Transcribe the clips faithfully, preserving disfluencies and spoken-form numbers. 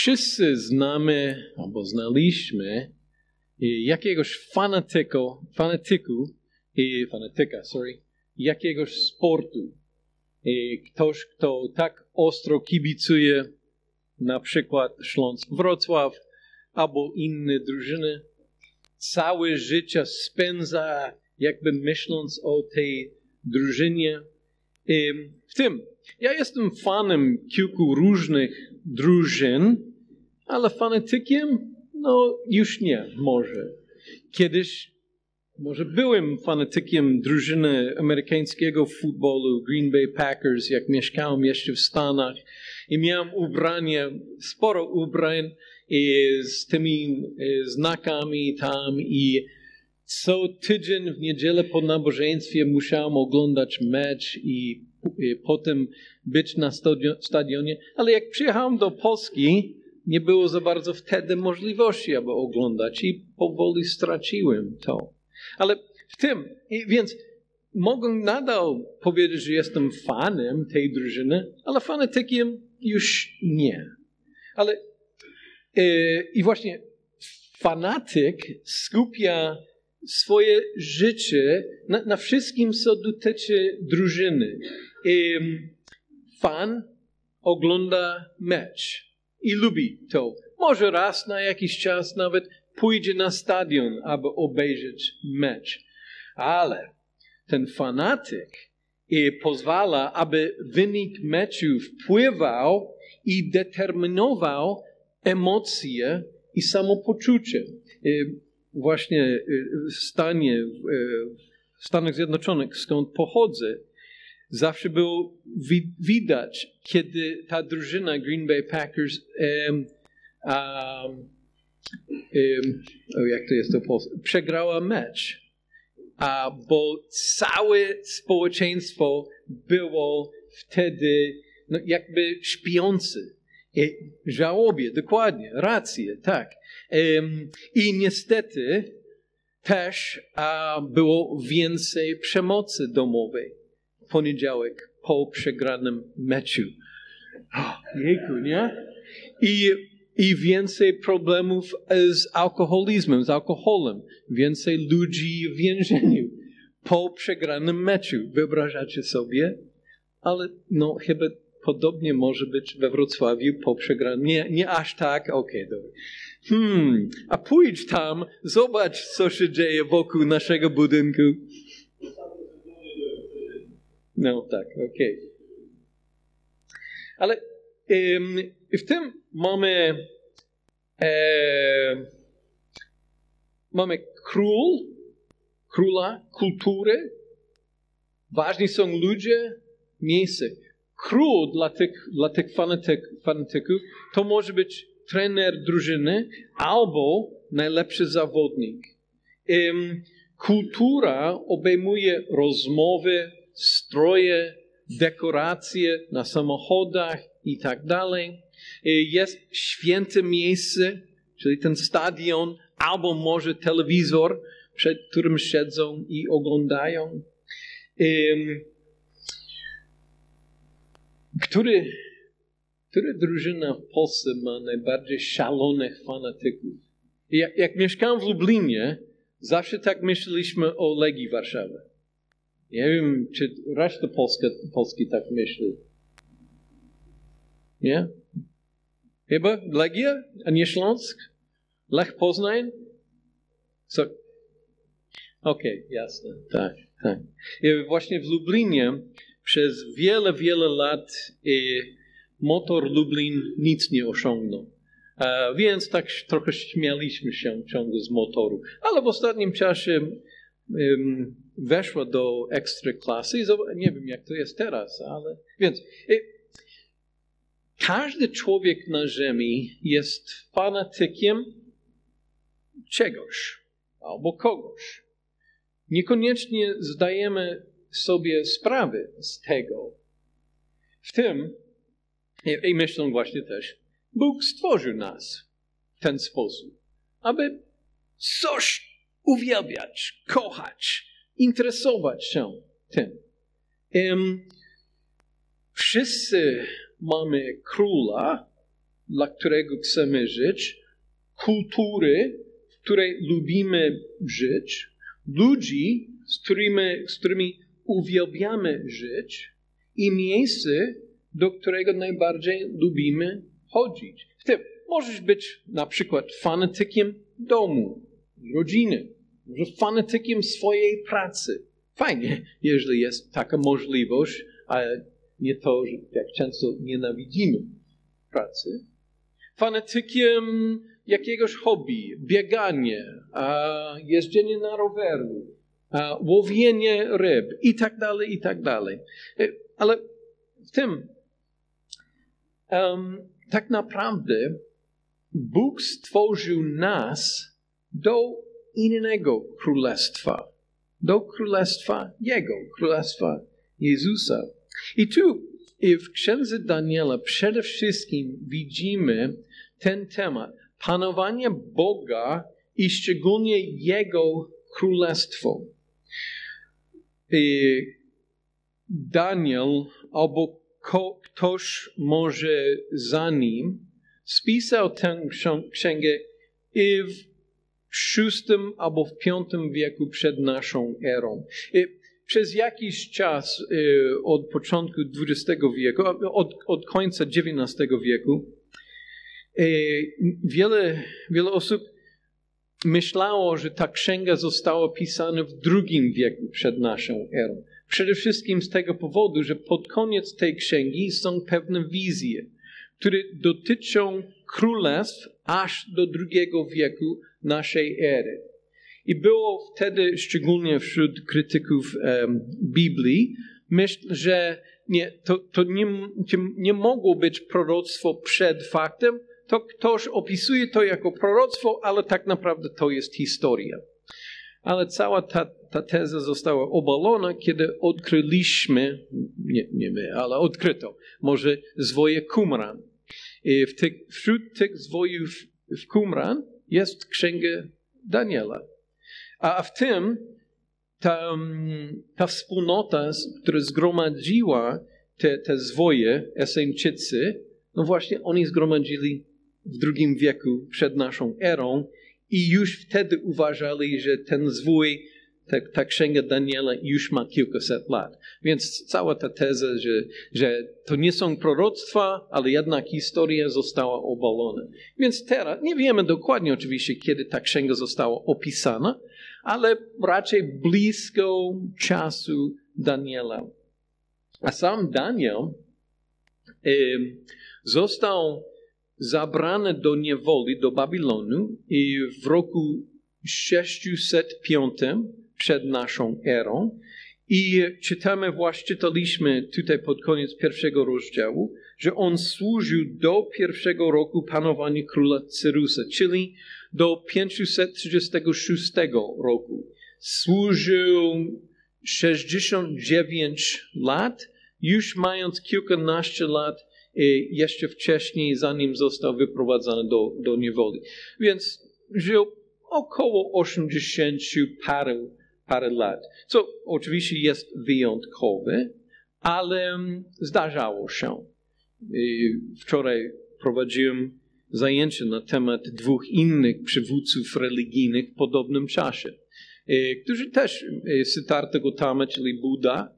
Wszyscy znamy albo znaliśmy jakiegoś fanatyko, fanatyku, fanatyka, sorry, jakiegoś sportu. Ktoś, kto tak ostro kibicuje, na przykład Śląsk Wrocław albo inne drużyny, całe życie spędza jakby myśląc o tej drużynie. W tym, ja jestem fanem kilku różnych drużyn, ale fanatykiem, no już nie, może. Kiedyś może byłem fanatykiem drużyny amerykańskiego futbolu Green Bay Packers, jak mieszkałem jeszcze w Stanach i miałem ubrania, sporo ubrań i z tymi znakami tam i co tydzień w niedzielę po nabożeństwie musiałem oglądać mecz i, i potem być na stadionie, ale jak przyjechałem do Polski, nie było za bardzo wtedy możliwości, aby oglądać i powoli straciłem to. Ale w tym, i więc mogę nadal powiedzieć, że jestem fanem tej drużyny, ale fanatykiem już nie. Ale e, i właśnie fanatyk skupia swoje życie na, na wszystkim, co dotyczy drużyny. E, fan ogląda mecz i lubi to. Może raz na jakiś czas nawet pójdzie na stadion, aby obejrzeć mecz. Ale ten fanatyk i pozwala, aby wynik meczu wpływał i determinował emocje i samopoczucie. Właśnie w stanie, w Stanach Zjednoczonych, skąd pochodzę, zawsze było widać, kiedy ta drużyna Green Bay Packers um, um, um, o, jak to jest to polskie, przegrała mecz, a bo całe społeczeństwo było wtedy no, jakby śpiące. I żałobie, dokładnie, rację, tak. Um, I niestety też a, było więcej przemocy domowej w poniedziałek po przegranym meczu. Oh, jejku, nie? I, I więcej problemów z alkoholizmem, z alkoholem. Więcej ludzi w więzieniu po przegranym meczu. Wyobrażacie sobie? Ale no chyba podobnie może być we Wrocławiu po przegranym. Nie, nie aż tak, okej, okay, dobra. Hmm, a pójdź tam, zobacz, co się dzieje wokół naszego budynku. No tak, okej. Okay. Ale um, w tym mamy e, mamy król, króla, kultury. Ważni są ludzie, miejsce. Król dla tych, dla tych fanatyk, fanatyków to może być trener drużyny albo najlepszy zawodnik. Um, kultura obejmuje rozmowy, stroje, dekoracje na samochodach i tak dalej. Jest święte miejsce, czyli ten stadion, albo może telewizor, przed którym siedzą i oglądają. Um, który, która drużyna w Polsce ma najbardziej szalonych fanatyków? Jak, jak mieszkałem w Lublinie, zawsze tak myśleliśmy o Legii Warszawy. Nie wiem, czy reszta Polska, Polski tak myśli. Nie? Chyba Legia, a nie Śląsk? Lech Poznań? So, Okej, okay, jasne. Tak, tak. I właśnie w Lublinie przez wiele, wiele lat i motor Lublin nic nie osiągnął. A więc tak trochę śmialiśmy się ciągle z motoru. Ale w ostatnim czasie um, weszła do ekstraklasy. Nie wiem, jak to jest teraz, ale... Więc i, każdy człowiek na ziemi jest fanatykiem czegoś albo kogoś. Niekoniecznie zdajemy sobie sprawę z tego. W tym, i, i myślę właśnie też, Bóg stworzył nas w ten sposób, aby coś uwielbiać, kochać, interesować się tym. Um, wszyscy mamy króla dla którego chcemy żyć, kultury, w której lubimy żyć, ludzi, z którymi, z którymi uwielbiamy żyć i miejsce, do którego najbardziej lubimy chodzić. Ty możesz być na przykład fanatykiem domu, rodziny, może fanatykiem swojej pracy. Fajnie, jeżeli jest taka możliwość, a nie to, że jak często nienawidzimy pracy. Fanatykiem jakiegoś hobby, bieganie, a jeżdżenie na roweru, a łowienie ryb i tak dalej, i tak dalej. Ale w tym um, tak naprawdę Bóg stworzył nas do innego królestwa. Do królestwa Jego, królestwa Jezusa. I tu w księdze Daniela przede wszystkim widzimy ten temat. Panowanie Boga i szczególnie Jego królestwo. I Daniel albo ktoś może za nim spisał tę księgę i w szóstym albo w piątym wieku przed naszą erą. I przez jakiś czas od początku dwudziestego wieku, od, od końca dziewiętnastego wieku, wiele, wiele osób myślało, że ta księga została pisana w drugim wieku przed naszą erą. Przede wszystkim z tego powodu, że pod koniec tej księgi są pewne wizje, które dotyczą królestw aż do drugiego wieku naszej ery. I było wtedy, szczególnie wśród krytyków um, Biblii, myśl, że nie, to, to nie, nie mogło być proroctwo przed faktem, to ktoś opisuje to jako proroctwo, ale tak naprawdę to jest historia. Ale cała ta, ta teza została obalona, kiedy odkryliśmy, nie, nie my, ale odkryto, może zwoje Qumran. I w tych, wśród tych zwojów w Qumran jest księga Daniela. A w tym ta, ta wspólnota, która zgromadziła te, te zwoje, Eseńczycy, no właśnie oni zgromadzili w drugim wieku przed naszą erą i już wtedy uważali, że ten zwój, ta, ta księga Daniela już ma kilkaset lat. Więc cała ta teza, że, że to nie są proroctwa, ale jednak historia została obalona. Więc teraz nie wiemy dokładnie oczywiście, kiedy ta księga została opisana, ale raczej blisko czasu Daniela. A sam Daniel e, został zabrany do niewoli, do Babilonu i w roku sześćset piątym przed naszą erą. I czytamy, właśnie czytaliśmy tutaj pod koniec pierwszego rozdziału, że on służył do pierwszego roku panowania króla Cyrusa, czyli do pięćset trzydziestego szóstego roku. Służył sześćdziesiąt dziewięć lat, już mając kilkanaście lat jeszcze wcześniej, zanim został wyprowadzony do, do niewoli. Więc żył około osiemdziesiąt parę, parę lat. Co oczywiście jest wyjątkowe, ale zdarzało się. Wczoraj prowadziłem zajęcie na temat dwóch innych przywódców religijnych w podobnym czasie, którzy też, Siddhartha Gautama, czyli Buddha,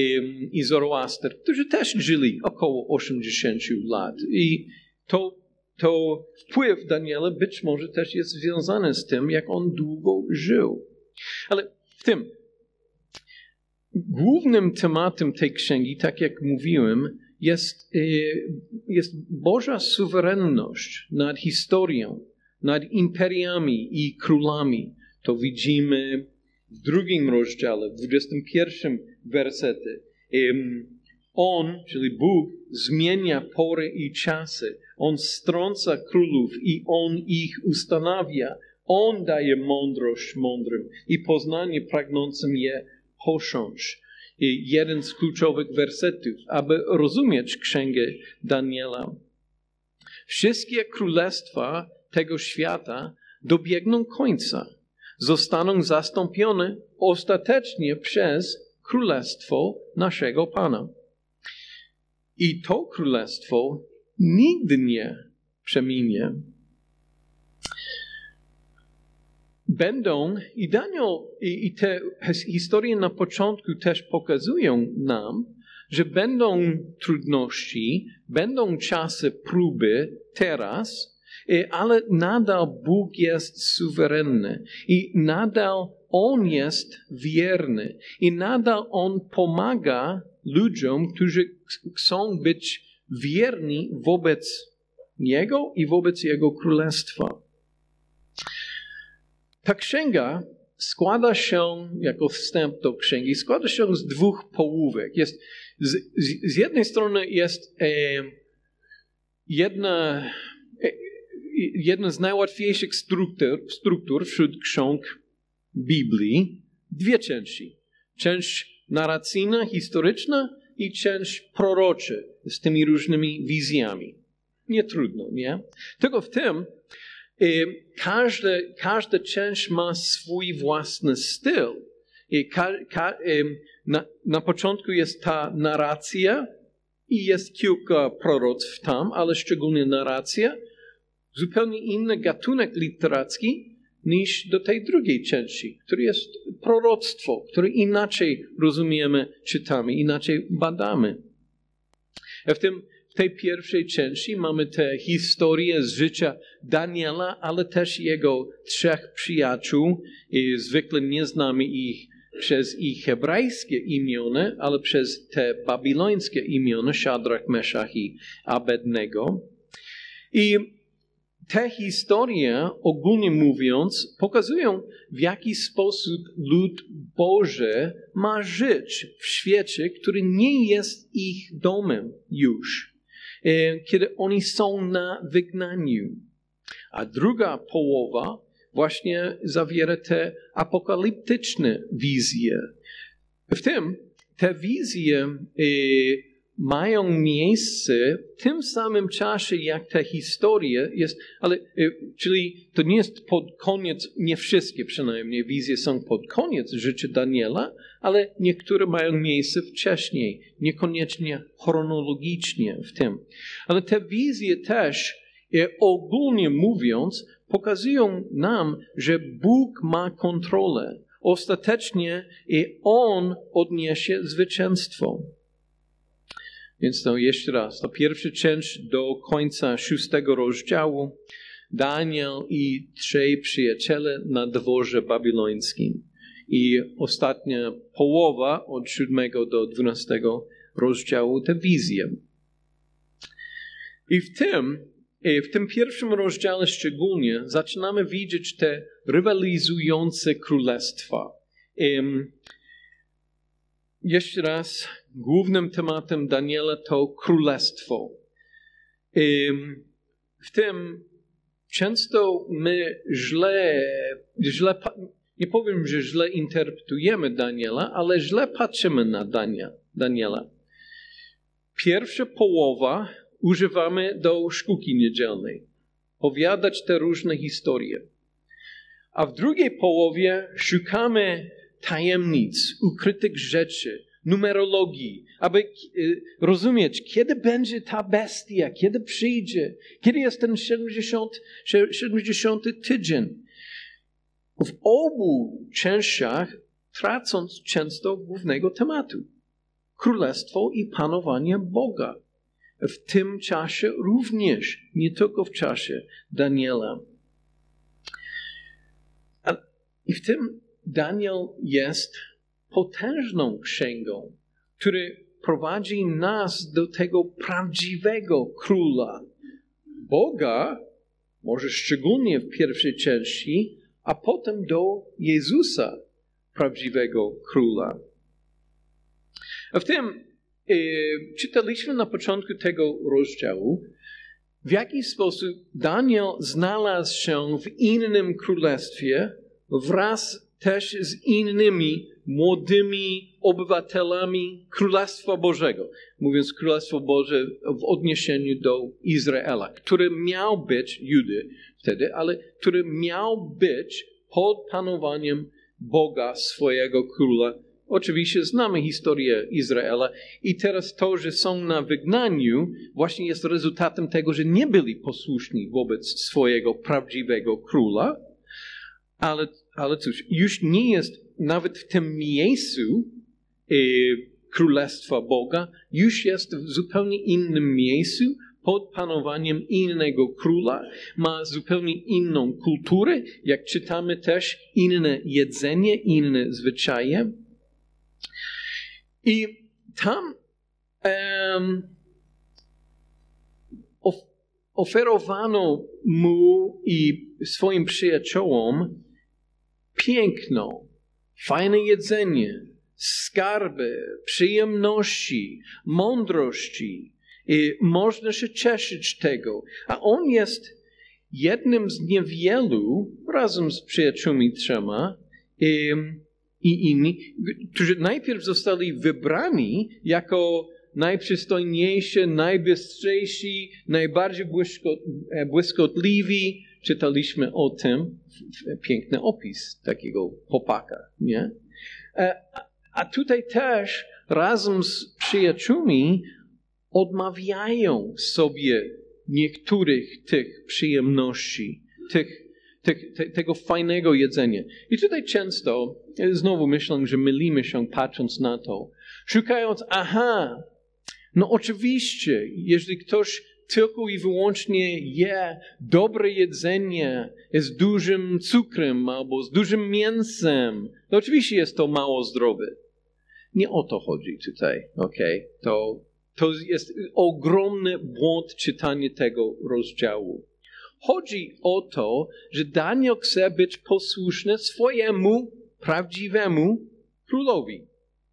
i Zoroaster, którzy też żyli około osiemdziesiąt lat. I to, to wpływ Daniela być może też jest związany z tym, jak on długo żył. Ale w tym głównym tematem tej księgi, tak jak mówiłem, jest, jest Boża suwerenność nad historią, nad imperiami i królami. To widzimy w drugim rozdziale, w dwudziestym pierwszym wersety. On, czyli Bóg, zmienia pory i czasy. On strąca królów i On ich ustanawia. On daje mądrość mądrym i poznanie pragnącym je posiąść. I jeden z kluczowych wersetów, aby rozumieć księgę Daniela. Wszystkie królestwa tego świata dobiegną końca. Zostaną zastąpione ostatecznie przez królestwo naszego Pana. I to królestwo nigdy nie przeminie. Będą, i Daniel, i, i te historie na początku też pokazują nam, że będą trudności, będą czasy próby teraz, ale nadal Bóg jest suwerenny i nadal On jest wierny i nadal On pomaga ludziom, którzy chcą być wierni wobec Niego i wobec Jego Królestwa. Ta księga składa się, jako wstęp do księgi, składa się z dwóch połówek. Jest, z, z, z jednej strony jest e, jedna, e, jedna z najłatwiejszych struktur, struktur wśród ksiąg Biblii, dwie części. Część narracyjna, historyczna i część prorocza z tymi różnymi wizjami. Nie trudno, nie? Tylko w tym Każda, każda część ma swój własny styl. I ka, ka, na, na początku jest ta narracja i jest kilka proroctw tam, ale szczególnie narracja. Zupełnie inny gatunek literacki niż do tej drugiej części, który jest proroctwo, które inaczej rozumiemy, czytamy, inaczej badamy. W tym W tej pierwszej części mamy tę historię z życia Daniela, ale też jego trzech przyjaciół. I zwykle nie znamy ich przez ich hebrajskie imiona, ale przez te babilońskie imiona, Szadrach, Meszach i Abednego. I te historie, ogólnie mówiąc, pokazują, w jaki sposób lud Boży ma żyć w świecie, który nie jest ich domem już, kiedy oni są na wygnaniu. A druga połowa właśnie zawiera te apokaliptyczne wizje. W tym te wizje y, mają miejsce w tym samym czasie, jak te historie jest, ale, y, czyli to nie jest pod koniec, nie wszystkie przynajmniej wizje są pod koniec życia Daniela, ale niektóre mają miejsce wcześniej, niekoniecznie chronologicznie w tym. Ale te wizje też, y, ogólnie mówiąc, pokazują nam, że Bóg ma kontrolę. Ostatecznie i On odniesie zwycięstwo. Więc to jeszcze raz, to pierwsza część do końca szóstego rozdziału. Daniel i trzej przyjaciele na dworze babilońskim. I ostatnia połowa od siódmego do dwunastego rozdziału te wizje. I w tym, w tym pierwszym rozdziale szczególnie zaczynamy widzieć te rywalizujące królestwa. Um, jeszcze raz, głównym tematem Daniela to królestwo. Um, w tym często my źle, źle, nie powiem, że źle interpretujemy Daniela, ale źle patrzymy na Dania, Daniela. Pierwsza połowa używamy do sztuki niedzielnej. Opowiadać te różne historie. A w drugiej połowie szukamy tajemnic, ukrytych rzeczy, numerologii, aby rozumieć, kiedy będzie ta bestia, kiedy przyjdzie, kiedy jest ten siedemdziesiąty tydzień. W obu częściach tracąc często głównego tematu. Królestwo i panowanie Boga. W tym czasie również, nie tylko w czasie Daniela. I w tym Daniel jest potężną księgą, która prowadzi nas do tego prawdziwego króla. Boga, może szczególnie w pierwszej części, a potem do Jezusa, prawdziwego króla. A w tym e, czytaliśmy na początku tego rozdziału, w jaki sposób Daniel znalazł się w innym królestwie wraz też z innymi młodymi obywatelami Królestwa Bożego. Mówiąc Królestwo Boże w odniesieniu do Izraela, który miał być, Judy wtedy, ale który miał być pod panowaniem Boga, swojego króla Oczywiście znamy historię Izraela i teraz to, że są na wygnaniu, właśnie jest rezultatem tego, że nie byli posłuszni wobec swojego prawdziwego króla, ale, ale cóż, już nie jest nawet w tym miejscu e, Królestwa Boga, już jest w zupełnie innym miejscu, pod panowaniem innego króla, ma zupełnie inną kulturę, jak czytamy też inne jedzenie, inne zwyczaje. I tam um, of, oferowano mu i swoim przyjaciołom piękno, fajne jedzenie, skarby, przyjemności, mądrości. I można się cieszyć tego. A on jest jednym z niewielu, razem z przyjaciółmi trzema i, i inni, którzy najpierw zostali wybrani jako najprzystojniejsi, najbystrzejsi, najbardziej błyskotliwi. Czytaliśmy o tym, piękny opis takiego chłopaka, nie? A, a tutaj też razem z przyjaciółmi odmawiają sobie niektórych tych przyjemności, tych, tych, te, tego fajnego jedzenia. I tutaj często, znowu myślę, że mylimy się patrząc na to, szukając, aha, no oczywiście, jeżeli ktoś tylko i wyłącznie je dobre jedzenie z dużym cukrem albo z dużym mięsem, to oczywiście jest to mało zdrowe. Nie o to chodzi tutaj, okej? Okay? To To jest ogromny błąd czytania tego rozdziału. Chodzi o to, że Daniel chce być posłuszny swojemu prawdziwemu królowi.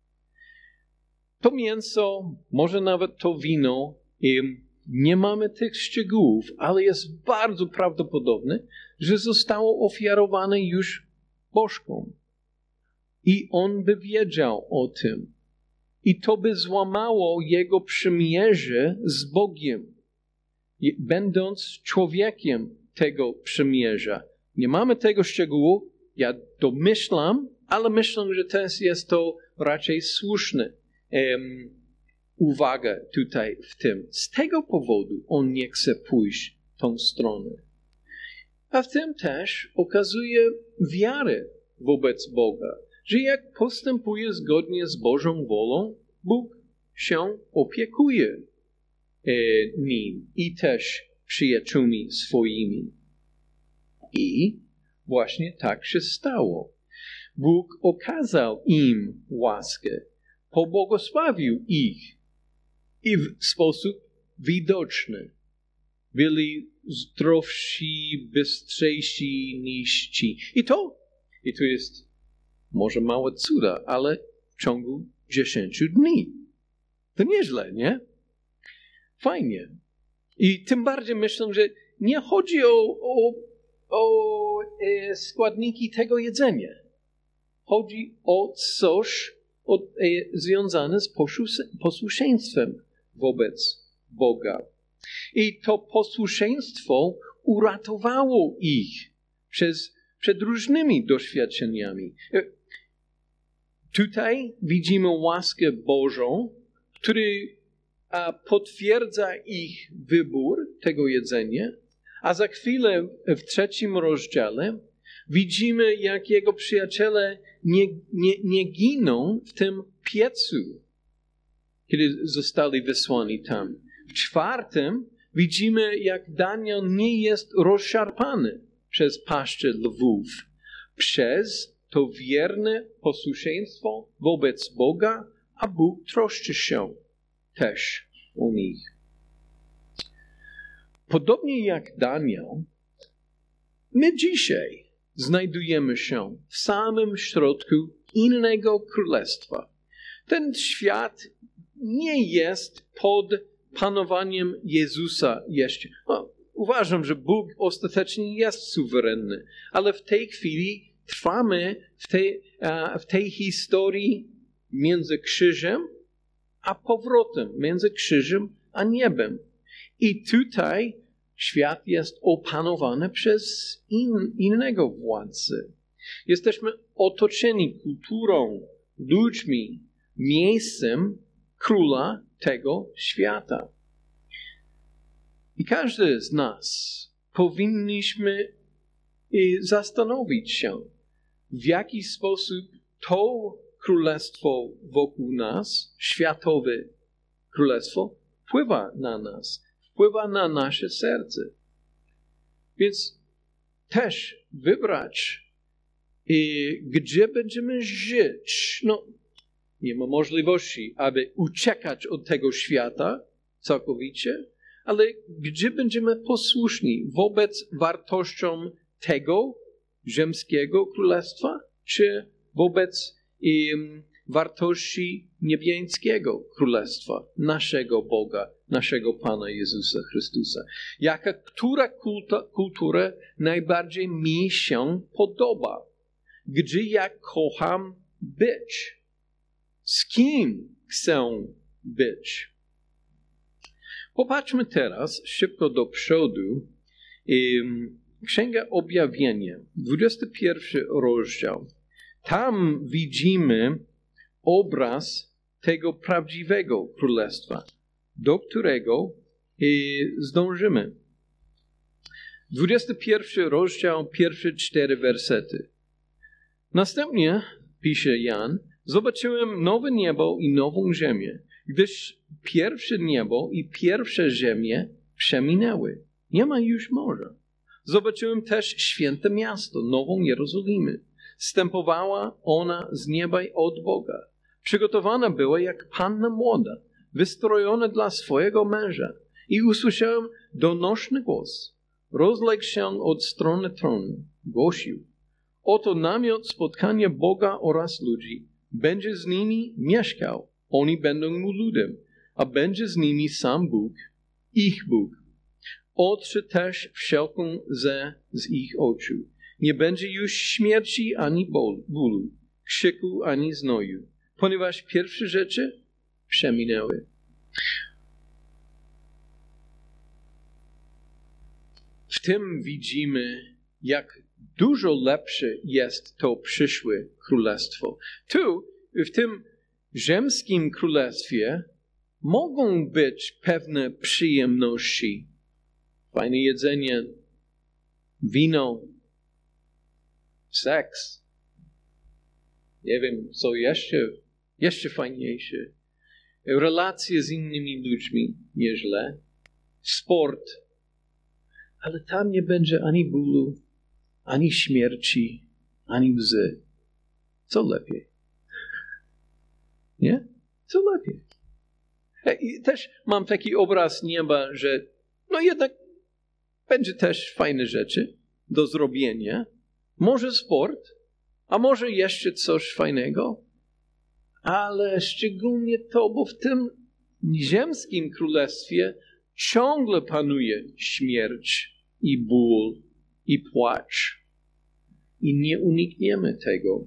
To mięso, może nawet to wino, nie mamy tych szczegółów, ale jest bardzo prawdopodobne, że zostało ofiarowane już bożkom. I on by wiedział o tym. I to by złamało jego przymierze z Bogiem, będąc człowiekiem tego przymierza. Nie mamy tego szczegółu, ja domyślam, ale myślę, że też jest to raczej słuszne um, uwaga tutaj w tym. Z tego powodu on nie chce pójść w tą stronę. A w tym też okazuje wiarę wobec Boga, że jak postępuje zgodnie z Bożą wolą, Bóg się opiekuje e, nim i też przyjaciółmi swoimi. I właśnie tak się stało. Bóg okazał im łaskę, pobłogosławił ich i w sposób widoczny. Byli zdrowsi, bystrzejsi niż ci. I to, i to jest może małe cuda, ale w ciągu dziesięciu dni. To nieźle, nie? Fajnie. I tym bardziej myślę, że nie chodzi o, o, o e, składniki tego jedzenia. Chodzi o coś o, e, związane z posłuszeństwem wobec Boga. I to posłuszeństwo uratowało ich przez, przed różnymi doświadczeniami. Tutaj widzimy łaskę Bożą, która potwierdza ich wybór tego jedzenia, a za chwilę w trzecim rozdziale widzimy, jak jego przyjaciele nie, nie, nie giną w tym piecu, kiedy zostali wysłani tam. W czwartym widzimy, jak Daniel nie jest rozszarpany przez paszczę lwów, przez to wierne posłuszeństwo wobec Boga, a Bóg troszczy się też o nich. Podobnie jak Daniel, my dzisiaj znajdujemy się w samym środku innego królestwa. Ten świat nie jest pod panowaniem Jezusa jeszcze. No, uważam, że Bóg ostatecznie jest suwerenny, ale w tej chwili trwamy w tej, w tej historii między krzyżem a powrotem, między krzyżem a niebem. I tutaj świat jest opanowany przez in, innego władcę. Jesteśmy otoczeni kulturą, ludźmi, miejscem króla tego świata. I każdy z nas powinniśmy zastanowić się, w jaki sposób to królestwo wokół nas, światowe królestwo, wpływa na nas, wpływa na nasze serce. Więc też wybrać, i gdzie będziemy żyć. No, nie ma możliwości, aby uciekać od tego świata całkowicie, ale gdzie będziemy posłuszni wobec wartościom tego ziemskiego królestwa, czy wobec um, wartości niebiańskiego królestwa, naszego Boga, naszego Pana Jezusa Chrystusa. Jaka, która kulta, kultura najbardziej mi się podoba? Gdzie ja kocham być? Z kim chcę być? Popatrzmy teraz szybko do przodu. Księga Objawienia, dwudziesty pierwszy rozdział. Tam widzimy obraz tego prawdziwego królestwa, do którego zdążymy. dwudziesty pierwszy rozdział, pierwsze cztery wersety. Następnie, pisze Jan, zobaczyłem nowe niebo i nową ziemię, gdyż pierwsze niebo i pierwsze ziemię przeminęły. Nie ma już morza. Zobaczyłem też święte miasto, nową Jerozolimę. Wstępowała ona z nieba od Boga. Przygotowana była jak panna młoda, wystrojona dla swojego męża. I usłyszałem donośny głos. Rozległ się od strony tronu. Głosił. Oto namiot spotkania Boga oraz ludzi. Będzie z nimi mieszkał. Oni będą mu ludem, a będzie z nimi sam Bóg, ich Bóg. Otrze też wszelką łzę z ich oczu. Nie będzie już śmierci ani bólu, krzyku ani znoju, ponieważ pierwsze rzeczy przeminęły. W tym widzimy, jak dużo lepsze jest to przyszłe królestwo. Tu, w tym ziemskim królestwie, mogą być pewne przyjemności. Fajne jedzenie, wino, seks. Nie wiem, co jeszcze, jeszcze fajniejsze. Relacje z innymi ludźmi, nieźle. Sport. Ale tam nie będzie ani bólu, ani śmierci, ani łzy. Co lepiej? Nie? Co lepiej? I też mam taki obraz nieba, że no jednak będzie też fajne rzeczy do zrobienia. Może sport, a może jeszcze coś fajnego. Ale szczególnie to, bo w tym ziemskim królestwie ciągle panuje śmierć i ból i płacz. I nie unikniemy tego.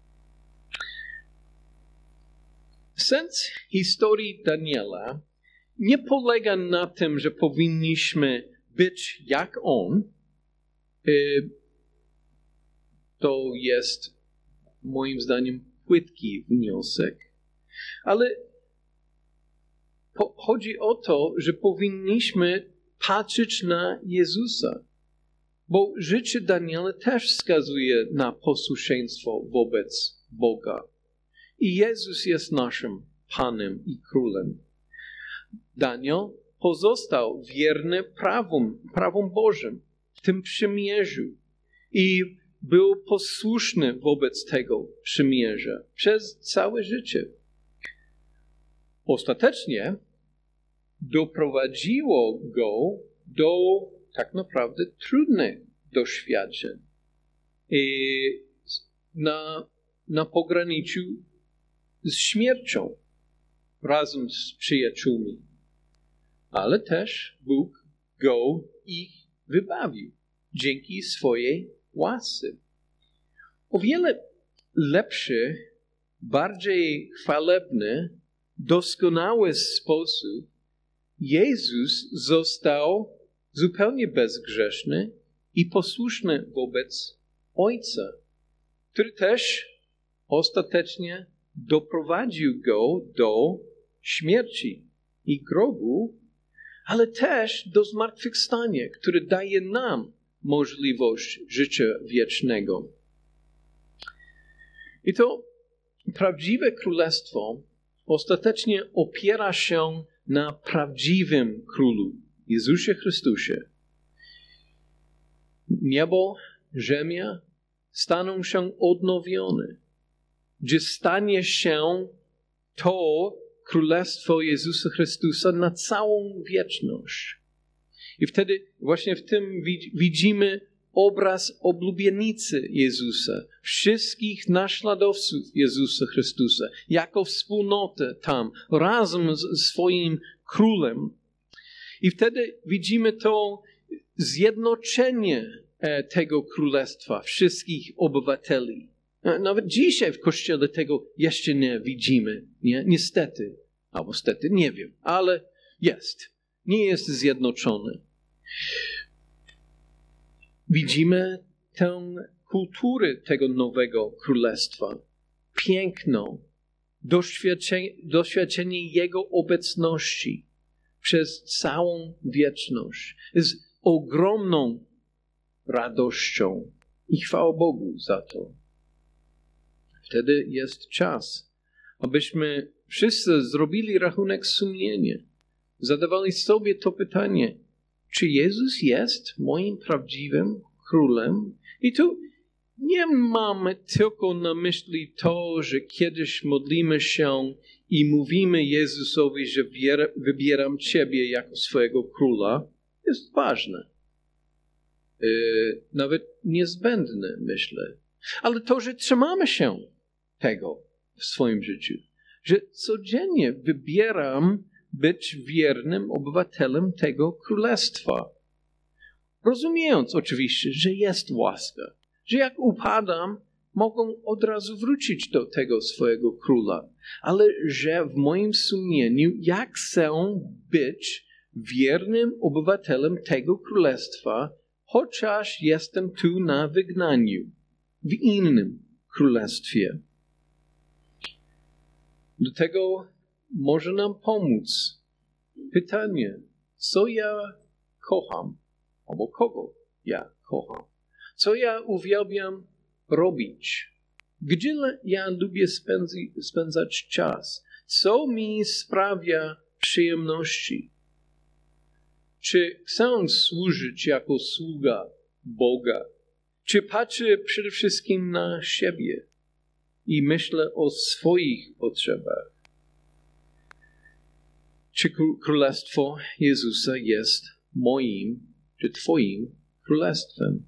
Sens historii Daniela nie polega na tym, że powinniśmy być jak on. To jest moim zdaniem płytki wniosek. Ale po, chodzi o to, że powinniśmy patrzeć na Jezusa. Bo życie Daniela też wskazuje na posłuszeństwo wobec Boga. I Jezus jest naszym Panem i Królem. Daniel pozostał wierny prawom, prawom Bożym w tym przymierzu i był posłuszny wobec tego przymierza przez całe życie. Ostatecznie doprowadziło go do tak naprawdę trudnych doświadczeń i na, na pograniczu z śmiercią razem z przyjaciółmi. Ale też Bóg go ich wybawił dzięki swojej łasce. O wiele lepszy, bardziej chwalebny, doskonały sposób Jezus został zupełnie bezgrzeszny i posłuszny wobec Ojca, który też ostatecznie doprowadził go do śmierci i grobu, ale też do zmartwychwstania, które daje nam możliwość życia wiecznego. I to prawdziwe królestwo ostatecznie opiera się na prawdziwym królu, Jezusie Chrystusie. Niebo, ziemia staną się odnowione, gdzie stanie się to królestwo Jezusa Chrystusa na całą wieczność. I wtedy właśnie w tym widzimy obraz oblubienicy Jezusa, wszystkich naśladowców Jezusa Chrystusa, jako wspólnotę tam, razem z swoim królem. I wtedy widzimy to zjednoczenie tego królestwa, wszystkich obywateli. Nawet dzisiaj w Kościele tego jeszcze nie widzimy, nie? Niestety, albo stety, nie wiem, ale jest. Nie jest zjednoczony. Widzimy tę kulturę tego nowego królestwa. Piękną, doświadczenie, doświadczenie Jego obecności przez całą wieczność. Jest ogromną radością i chwała Bogu za to. Wtedy jest czas, abyśmy wszyscy zrobili rachunek sumienia. Zadawali sobie to pytanie, czy Jezus jest moim prawdziwym królem? I tu nie mamy tylko na myśli to, że kiedyś modlimy się i mówimy Jezusowi, że wybieram Ciebie jako swojego króla. Jest ważne. Yy, nawet niezbędne, myślę. Ale to, że trzymamy się tego w swoim życiu. Że codziennie wybieram być wiernym obywatelem tego królestwa. Rozumiejąc oczywiście, że jest łaska. Że jak upadam, mogą od razu wrócić do tego swojego króla. Ale że w moim sumieniu, jak chcę być wiernym obywatelem tego królestwa, chociaż jestem tu na wygnaniu, w innym królestwie. Do tego może nam pomóc pytanie, co ja kocham, albo kogo ja kocham. Co ja uwielbiam robić? Gdzie ja lubię spędzi, spędzać czas? Co mi sprawia przyjemności? Czy chcę służyć jako sługa Boga? Czy patrzę przede wszystkim na siebie i myślę o swoich potrzebach? Czy królestwo Jezusa jest moim, czy Twoim królestwem?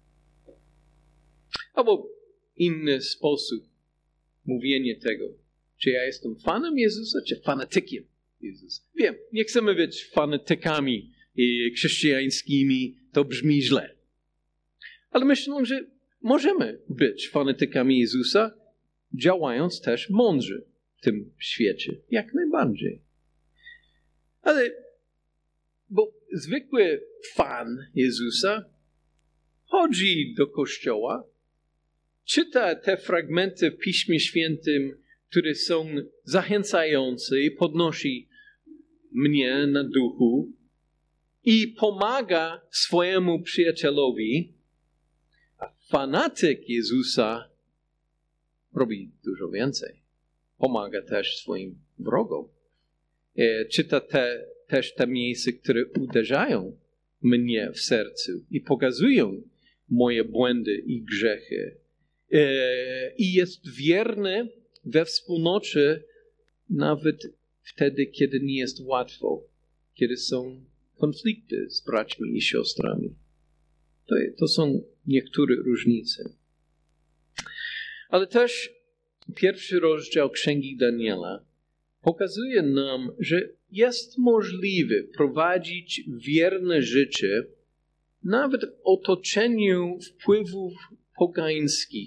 Albo inny sposób mówienia tego. Czy ja jestem fanem Jezusa, czy fanatykiem Jezusa? Wiem, nie chcemy być fanatykami chrześcijańskimi, to brzmi źle. Ale myślę, że możemy być fanatykami Jezusa, działając też mądrze w tym świecie. Jak najbardziej. Ale, bo zwykły fan Jezusa chodzi do kościoła, czyta te fragmenty w Piśmie Świętym, które są zachęcające i podnosi mnie na duchu i pomaga swojemu przyjacielowi, a fanatyk Jezusa robi dużo więcej. Pomaga też swoim wrogom. E, czyta te, też te miejsca, które uderzają mnie w sercu i pokazują moje błędy i grzechy. E, I jest wierny we wspólnocie nawet wtedy, kiedy nie jest łatwo, kiedy są konflikty z braćmi i siostrami. To, to są niektóre różnice. Ale też pierwszy rozdział Księgi Daniela pokazuje nam, że jest możliwe prowadzić wierne życie nawet w otoczeniu wpływów pogańskich,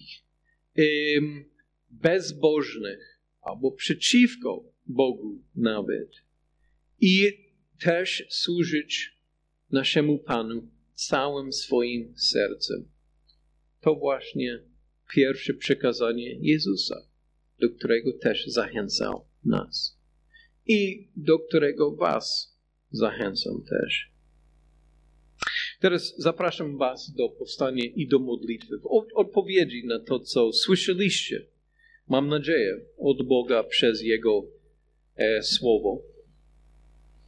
bezbożnych albo przeciwko Bogu nawet. I też służyć naszemu Panu całym swoim sercem. To właśnie pierwsze przekazanie Jezusa. do którego też zachęcał nas. I do którego was zachęcam też. Teraz zapraszam was do powstania i do modlitwy. W odpowiedzi na to, co słyszeliście, mam nadzieję, od Boga przez Jego e, Słowo.